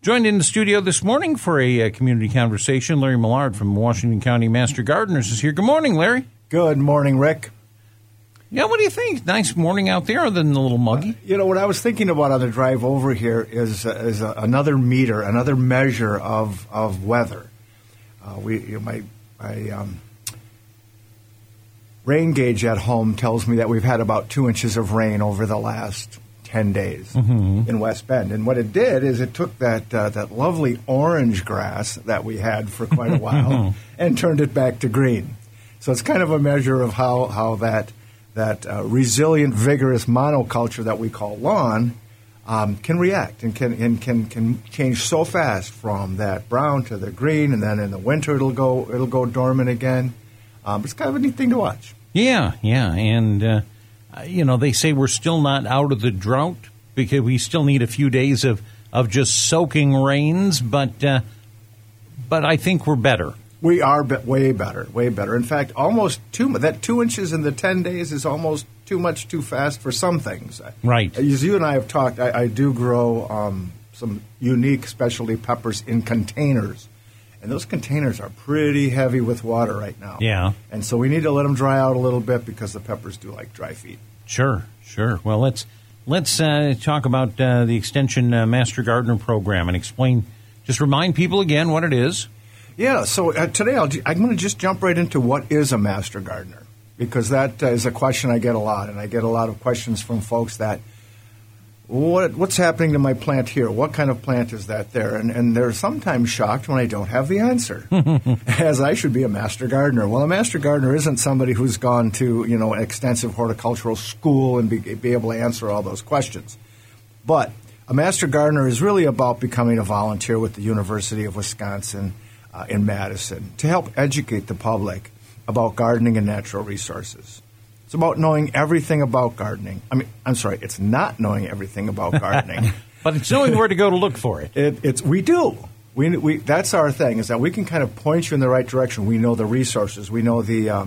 Joined in the studio this morning for a community conversation, Larry Millard from Washington County Master Gardeners is here. Good morning, Larry. Good morning, Rick. Yeah, what do you think? Nice morning out there, other than a little muggy. What I was thinking about on the drive over here is another meter, another measure of weather. My rain gauge at home tells me that we've had about 2 inches of rain over the last 10 days in West Bend. And what it did is it took that lovely orange grass that we had for quite a while and turned it back to green. So it's kind of a measure of how that resilient, vigorous monoculture that we call lawn can react and can change so fast from that brown to the green, and then in the winter it'll go dormant again. It's kind of a neat thing to watch. Yeah, and they say we're still not out of the drought because we still need a few days of just soaking rains, but I think we're better. We are way better. In fact, almost 2 inches in the 10 days is almost too much too fast for some things. Right. As you and I have talked, I do grow some unique specialty peppers in containers. And those containers are pretty heavy with water right now. Yeah. And so we need to let them dry out a little bit because the peppers do like dry feet. Sure. Well, let's talk about the Extension Master Gardener Program and just remind people again what it is. Yeah, so today I'm going to just jump right into what is a Master Gardener, because that is a question I get a lot, and I get a lot of questions from folks that, what's happening to my plant here? What kind of plant is that there? And they're sometimes shocked when I don't have the answer, as I should be a Master Gardener. Well, a Master Gardener isn't somebody who's gone to an extensive horticultural school and be able to answer all those questions. But a Master Gardener is really about becoming a volunteer with the University of Wisconsin in Madison to help educate the public about gardening and natural resources. It's about knowing everything about gardening. It's not knowing everything about gardening. But it's knowing where to go to look for it. We do. We that's our thing, is that we can kind of point you in the right direction. We know the resources. We know the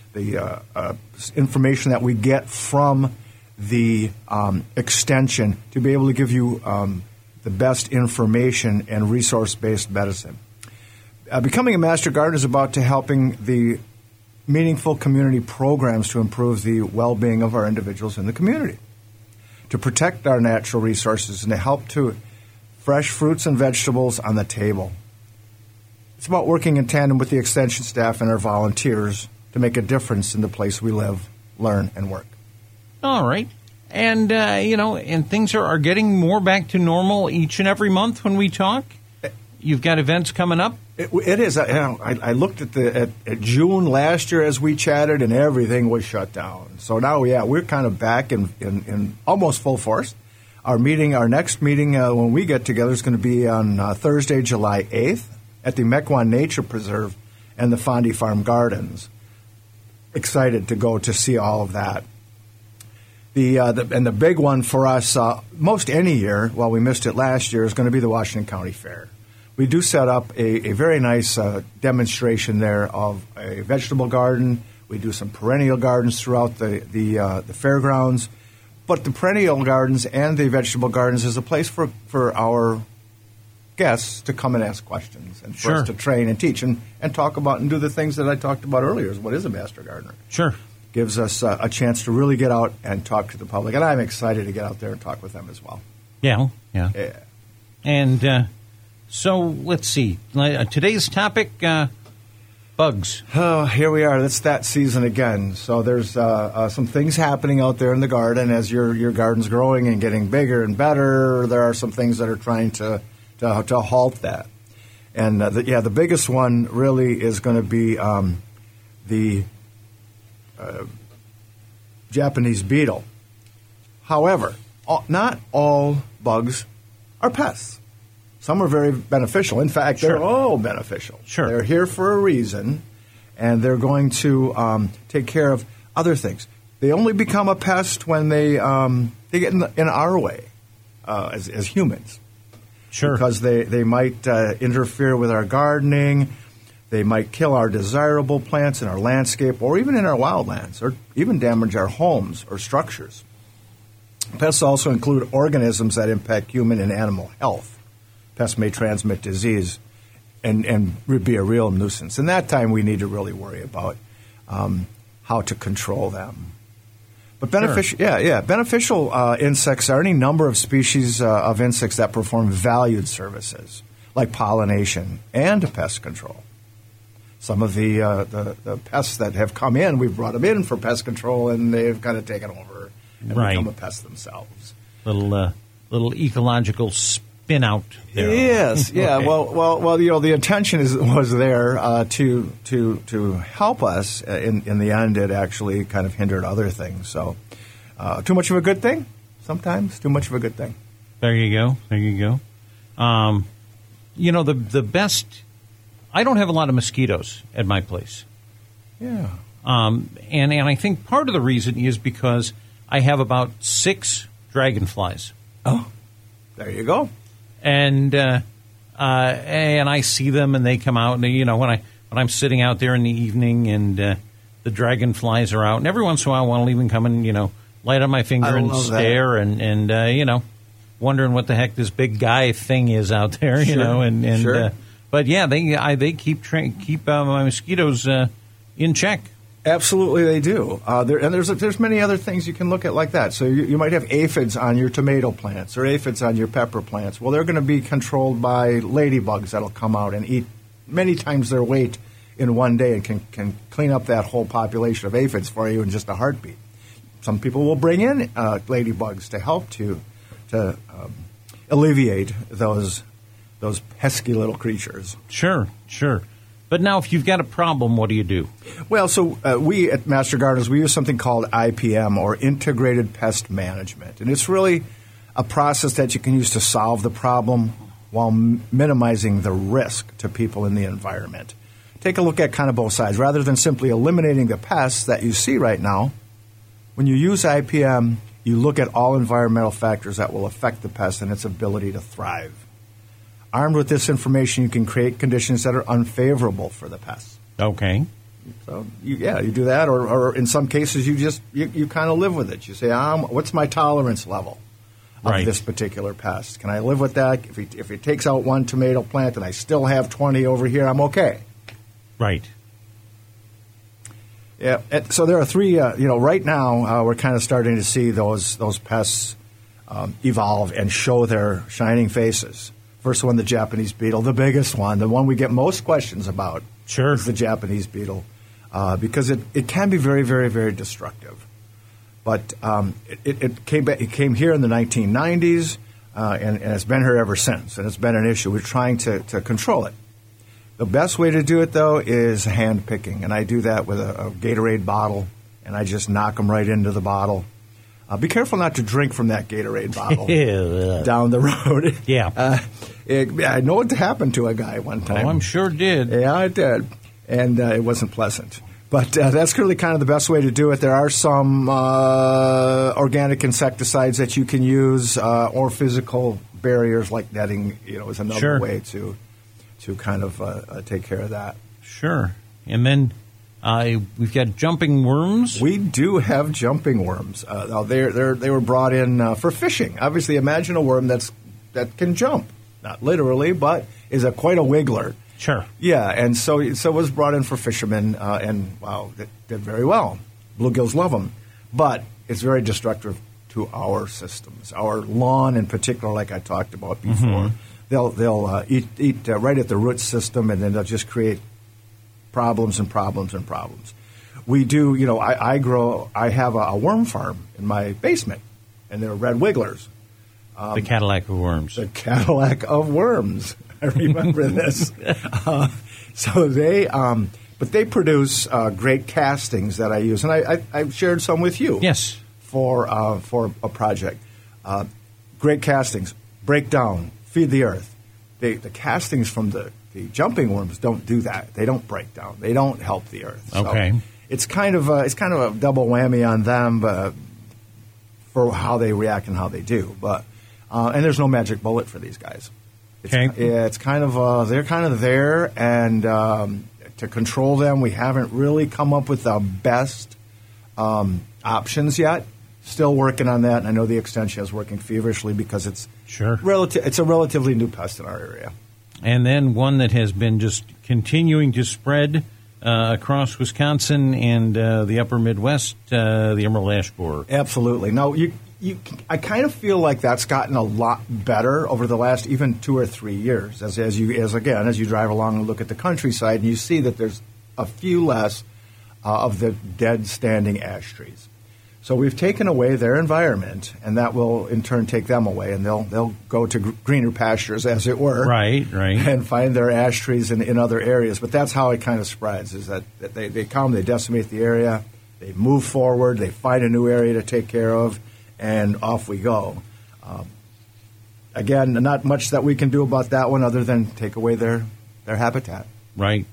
information that we get from the extension to be able to give you the best information and resource-based medicine. Becoming a Master Gardener is about to helping the meaningful community programs to improve the well-being of our individuals in the community, to protect our natural resources, and to help to fresh fruits and vegetables on the table. It's about working in tandem with the extension staff and our volunteers to make a difference in the place we live, learn, and work. All right. And, and things are getting more back to normal each and every month when we talk. You've got events coming up? It is. I looked at June last year as we chatted, and everything was shut down. So now, we're kind of back in almost full force. Our next meeting when we get together is going to be on Thursday, July 8th at the Mequon Nature Preserve and the Fondy Farm Gardens. Excited to go to see all of that. The big one for us, most any year, while we missed it last year, is going to be the Washington County Fair. We do set up a very nice demonstration there of a vegetable garden. We do some perennial gardens throughout the fairgrounds. But the perennial gardens and the vegetable gardens is a place for our guests to come and ask questions and for us to train and teach and talk about and do the things that I talked about earlier. What is a Master Gardener? Sure. Gives us a chance to really get out and talk to the public. And I'm excited to get out there and talk with them as well. Yeah. And so let's see. Today's topic, bugs. Oh, here we are. It's that season again. So there's some things happening out there in the garden as your garden's growing and getting bigger and better. There are some things that are trying to halt that. And the biggest one really is going to be the Japanese beetle. However, not all bugs are pests. Some are very beneficial. In fact, they're all beneficial. Sure. They're here for a reason, and they're going to take care of other things. They only become a pest when they get in our way as humans. Sure. Because they might interfere with our gardening. They might kill our desirable plants in our landscape or even in our wildlands, or even damage our homes or structures. Pests also include organisms that impact human and animal health. pest may transmit disease and be a real nuisance. In that time, we need to really worry about how to control them. But beneficial, beneficial insects are any number of species of insects that perform valued services, like pollination and pest control. Some of the pests that have come in, we've brought them in for pest control, and they've kind of taken over and become a pest themselves. Little ecological spin out there. Yes, yeah. Okay. Well, the intention was there to help us. In the end, it actually kind of hindered other things. So, too much of a good thing. Sometimes too much of a good thing. There you go. The best. I don't have a lot of mosquitoes at my place. Yeah. And I think part of the reason is because I have about 6 dragonflies. Oh, there you go. And I see them, and they come out. And when I'm sitting out there in the evening, and the dragonflies are out, and every once in a while, one will even come and light on my finger and stare, and wondering what the heck this big guy thing is out there, and Sure. But yeah, they keep my mosquitoes in check. Absolutely, they do. There's many other things you can look at like that. So you might have aphids on your tomato plants or aphids on your pepper plants. Well, they're going to be controlled by ladybugs that'll come out and eat many times their weight in one day and can clean up that whole population of aphids for you in just a heartbeat. Some people will bring in ladybugs to help to alleviate those pesky little creatures. Sure. But now, if you've got a problem, what do you do? Well, so we at Master Gardeners, we use something called IPM, or Integrated Pest Management. And it's really a process that you can use to solve the problem while minimizing the risk to people in the environment. Take a look at kind of both sides. Rather than simply eliminating the pests that you see right now, when you use IPM, you look at all environmental factors that will affect the pest and its ability to thrive. Armed with this information, you can create conditions that are unfavorable for the pests. Okay. So, you do that, or in some cases, you kind of live with it. You say, what's my tolerance level of this particular pest? Can I live with that? If it takes out one tomato plant and I still have 20 over here, I'm okay. Right. Yeah. So there are 3. Right now we're kind of starting to see those pests evolve and show their shining faces. First one, the Japanese beetle, the biggest one, the one we get most questions about. Sure. Is the Japanese beetle, because it can be very, very, very destructive. But it came here in the 1990s, and it's been here ever since, and it's been an issue. We're trying to control it. The best way to do it, though, is hand picking, and I do that with a Gatorade bottle, and I just knock them right into the bottle. Be careful not to drink from that Gatorade bottle down the road. Yeah. I know it happened to a guy one time. Oh, I'm sure it did. Yeah, it did. And it wasn't pleasant. But that's really kind of the best way to do it. There are some organic insecticides that you can use, or physical barriers like netting, is another way to kind of take care of that. Sure. And then we've got jumping worms. We do have jumping worms. They were brought in for fishing. Obviously, imagine a worm that can jump, not literally, but is quite a wiggler. Sure. Yeah, and so it was brought in for fishermen, and wow, it did very well. Bluegills love them, but it's very destructive to our systems, our lawn in particular, like I talked about before. Mm-hmm. They'll eat right at the root system, and then they'll just create problems and problems and problems. We do, I have a worm farm in my basement, and they're red wigglers. The Cadillac of worms. The Cadillac of worms. I remember this. So they, but they produce great castings that I use, and I've shared some with you. Yes. For a project. Great castings, break down, feed the earth. The castings from the jumping worms don't do that. They don't break down. They don't help the earth. Okay. So it's kind of a double whammy on them for how they react and how they do. But and there's no magic bullet for these guys. It's kind of they're kind of there, and to control them, we haven't really come up with the best options yet. Still working on that, and I know the extension is working feverishly because it's Sure. It's a relatively new pest in our area. And then one that has been just continuing to spread across Wisconsin and the upper Midwest, the emerald ash borer. Absolutely. No, I kind of feel like that's gotten a lot better over the last even 2 or 3 years. As you drive along and look at the countryside, and you see that there's a few less of the dead standing ash trees. So we've taken away their environment, and that will in turn take them away, and they'll go to greener pastures, as it were, right, and find their ash trees in other areas. But that's how it kind of spreads: is that they come, they decimate the area, they move forward, they find a new area to take care of, and off we go. Again, not much that we can do about that one other than take away their habitat. Right.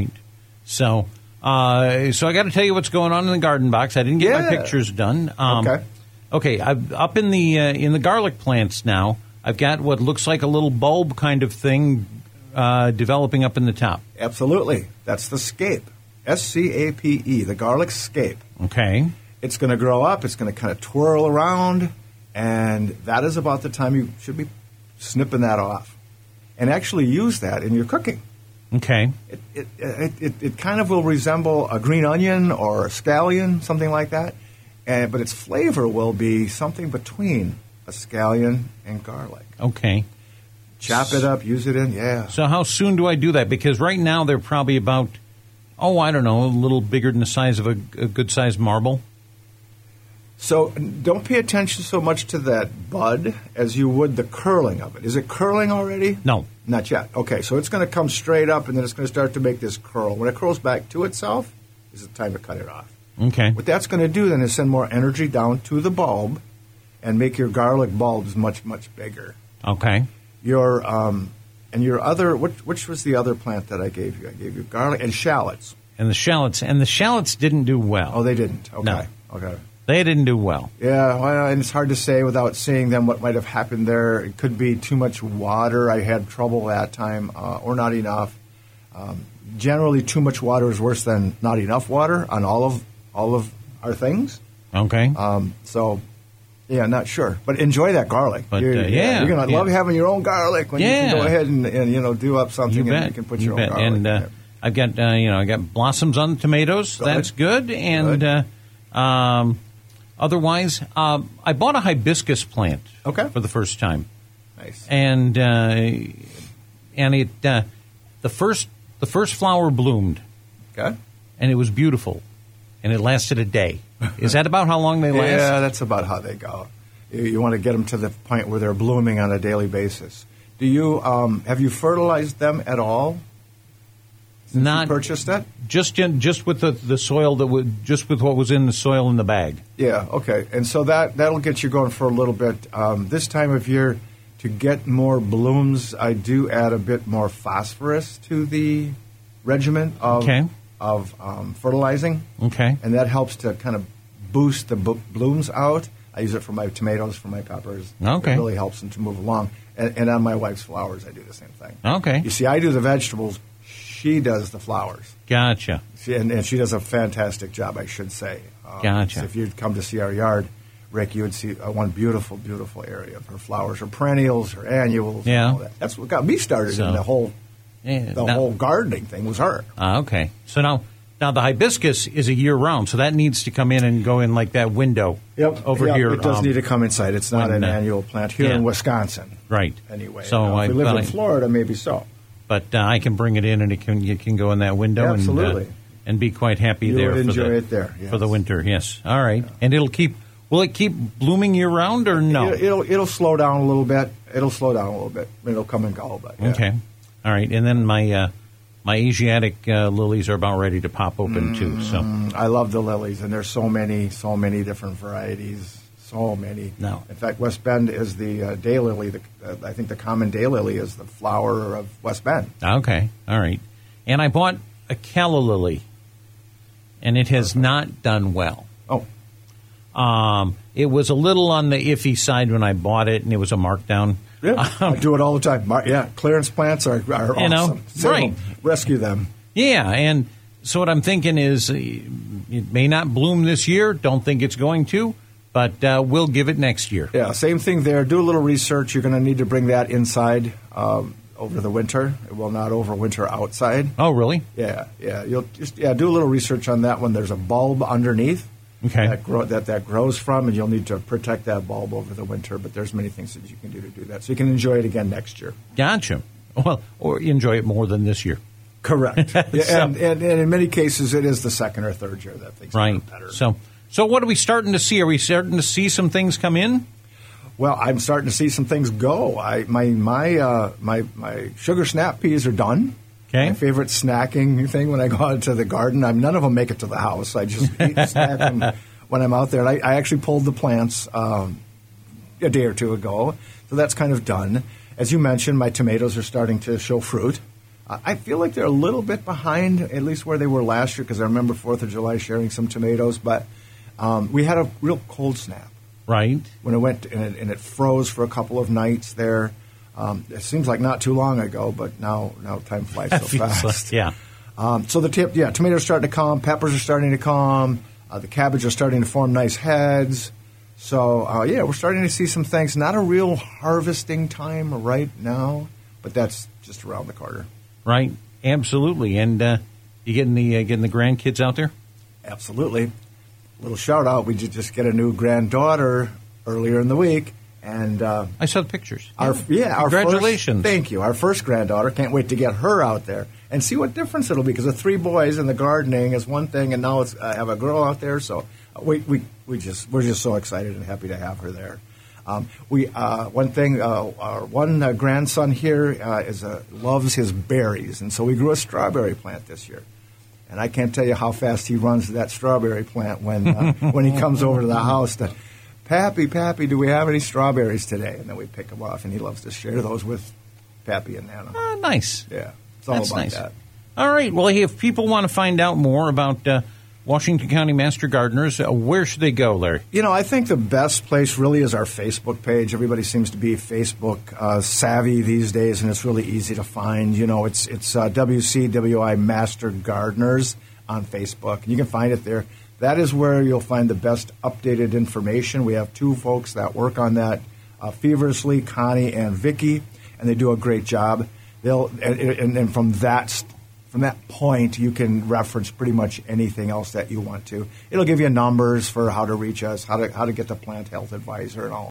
So I got to tell you what's going on in the garden box. I didn't get my pictures done. Okay. I've up in the garlic plants now. I've got what looks like a little bulb kind of thing developing up in the top. Absolutely, that's the scape. SCAPE, the garlic scape. Okay. It's going to grow up. It's going to kind of twirl around, and that is about the time you should be snipping that off, and actually use that in your cooking. Okay. It kind of will resemble a green onion or a scallion, something like that, but its flavor will be something between a scallion and garlic. Okay. Chop it up, use it in, So how soon do I do that? Because right now they're probably about, I don't know, a little bigger than the size of a good-sized marble. So don't pay attention so much to that bud as you would the curling of it. Is it curling already? No. Not yet. Okay, so it's going to come straight up, and then it's going to start to make this curl. When it curls back to itself, is the time to cut it off. Okay. What that's going to do then is send more energy down to the bulb and make your garlic bulbs much, much bigger. Okay. Your other, which was the other plant that I gave you? I gave you garlic and shallots. And the shallots didn't do well. Oh, they didn't. Okay. No. Okay. They didn't do well. Yeah, well, and it's hard to say without seeing them what might have happened there. It could be too much water. I had trouble that time, or not enough. Generally, too much water is worse than not enough water on all of our things. Okay. Yeah, not sure, but enjoy that garlic. But you're going to love having your own garlic when you can go ahead and do up something and you can put your own garlic. And I've got I got blossoms on the tomatoes. That's good. And otherwise, I bought a hibiscus plant for the first time. Nice. And it the first flower bloomed. Okay. And it was beautiful, and it lasted a day. Is that about how long they last? Yeah, that's about how they go. You want to get them to the point where they're blooming on a daily basis. Do you have you fertilized them at all? Not you purchased it. Just with the soil just with what was in the soil in the bag. Yeah. Okay. And so that'll get you going for a little bit. This time of year, to get more blooms, I do add a bit more phosphorus to the regimen of fertilizing. Okay. And that helps to kind of boost the blooms out. I use it for my tomatoes, for my peppers. Okay. It really helps them to move along. And on my wife's flowers, I do the same thing. Okay. You see, I do the vegetables. She does the flowers. Gotcha. And she does a fantastic job, I should say. Gotcha. So if you'd come to see our yard, Rick, you would see one beautiful, beautiful area of her flowers, her perennials, her annuals. Yeah. And all that. That's what got me started in the whole whole gardening thing was her. Okay. So now the hibiscus is a year-round, so that needs to come in and go in like that window over here. It does need to come inside. It's not an annual plant here in Wisconsin. Right. Anyway, so if we live in Florida, maybe so. But I can bring it in, and you can go in that window and be quite happy there. You would enjoy it there, yes. For the winter, yes. All right. And will it keep blooming year-round or no? It'll slow down a little bit. It'll come and go. But, yeah. Okay. All right. And then my Asiatic lilies are about ready to pop open, too. So I love the lilies, and there's so many different varieties. So many. No. In fact, West Bend is the daylily. I think the common daylily is the flower of West Bend. Okay. All right. And I bought a calla lily, and it has not done well. Oh. It was a little on the iffy side when I bought it, and it was a markdown. Yeah, I do it all the time. Clearance plants are awesome. Right. Rescue them. Yeah, and so what I'm thinking is it may not bloom this year. Don't think it's going to. but we'll give it next year. Yeah, same thing there. Do a little research. You're going to need to bring that inside over the winter. It will not overwinter outside. Oh, really? Yeah. You'll just do a little research on that one. There's a bulb underneath that grows from, and you'll need to protect that bulb over the winter. But there's many things that you can do to do that, so you can enjoy it again next year. Gotcha. Well, or enjoy it more than this year. Correct. and in many cases, it is the second or third year that things are better. So what are we starting to see? Are we starting to see some things come in? Well, I'm starting to see some things go. My sugar snap peas are done. Okay. My favorite snacking thing when I go out to the garden. None of them make it to the house. I just snack them when I'm out there. And I actually pulled the plants a day or two ago, so that's kind of done. As you mentioned, my tomatoes are starting to show fruit. I feel like they're a little bit behind, at least where they were last year, because I remember 4th of July sharing some tomatoes. But we had a real cold snap. Right. When it went and it froze for a couple of nights there. It seems like not too long ago, but now time flies so fast. Yeah. So tomatoes are starting to come, peppers are starting to come, the cabbage are starting to form nice heads. So we're starting to see some things. Not a real harvesting time right now, but that's just around the corner. Right. Absolutely. And you getting the grandkids out there? Absolutely. Little shout out. We did just get a new granddaughter earlier in the week. And I saw the pictures. Congratulations. Thank you. Our first granddaughter. Can't wait to get her out there and see what difference it'll be, because the 3 boys and the gardening is one thing, and now it's have a girl out there. So we're just so excited and happy to have her there. Our one grandson here loves his berries, and so we grew a strawberry plant this year. And I can't tell you how fast he runs to that strawberry plant when he comes over to the house to, Pappy, do we have any strawberries today? And then we pick them off, and he loves to share those with Pappy and Nana. Nice. Yeah, it's all That's about nice. that. All right. Well, hey, if people want to find out more about Washington County Master Gardeners, where should they go, Larry? I think the best place really is our Facebook page. Everybody seems to be Facebook savvy these days, and it's really easy to find. It's WCWI Master Gardeners on Facebook. You can find it there. That is where you'll find the best updated information. We have 2 folks that work on that feverishly, Connie and Vicky, and they do a great job. And from that point, you can reference pretty much anything else that you want to. It'll give you numbers for how to reach us, how to get the plant health advisor, and all